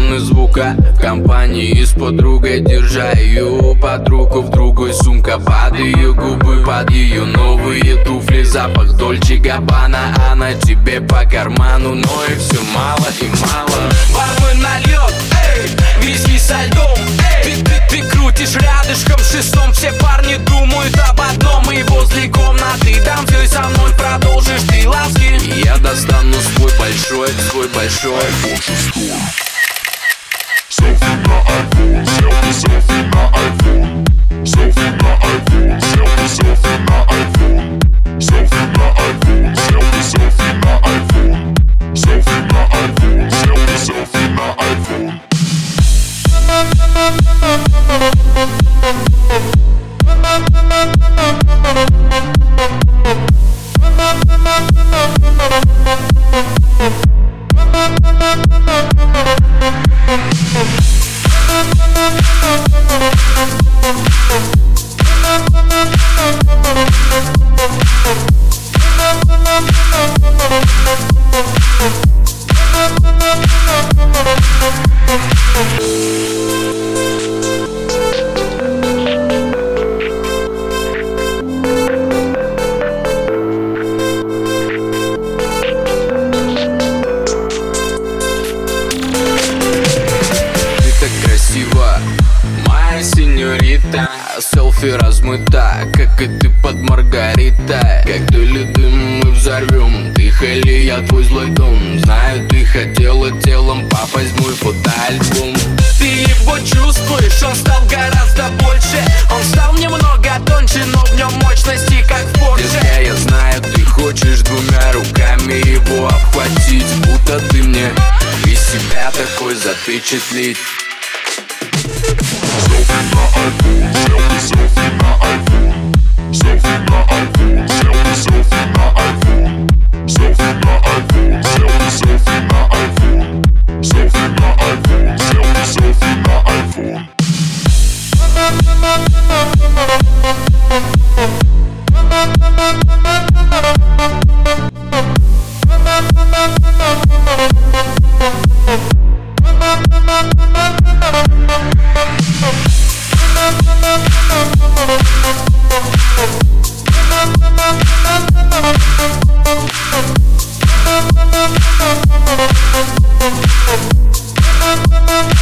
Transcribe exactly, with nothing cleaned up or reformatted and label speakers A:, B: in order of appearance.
A: тонны звука в компании с подругой, держа ее под руку. В другой сумка под ее губы, под ее новые туфли. Запах Дольче Габбана, она тебе по карману. Но и все мало и мало.
B: Бармен нальет, эй, виски со льдом, эй. Ты, ты, ты крутишь рядышком с шестом. Все парни думают об одном. И возле комнаты танцуй со мной, продолжишь ты ласки.
A: Я достану свой большой, свой большой iPhone шесть.
C: Селфи на iPhone, селфи, селфи на iPhone. Селфи на iPhone, селфи, селфи на iPhone. Селфи на iPhone, селфи, селфи на iPhone. Селфи на iPhone, селфи, селфи на iPhone.
A: Моя сеньорита, селфи размыта, как и ты под Маргаритой. Как дыли дым мы взорвем, дыхали я твой злой дом. Знаю, ты хотела телом попасть в мой фотоальбом.
B: Ты его чувствуешь, он стал гораздо больше. Он стал немного тоньше, но в нем мощности, как в Порше.
A: Детка, я знаю, ты хочешь двумя руками его обхватить, будто ты мне из себя такой запечатлеть.
C: Селфи на iPhone, селфи, селфи на iPhone. Селфи на iPhone, селфи, селфи на iPhone. Селфи на iPhone, селфи, селфи на iPhone. Селфи на iPhone, селфи, селфи на iPhone.
D: We'll be right back.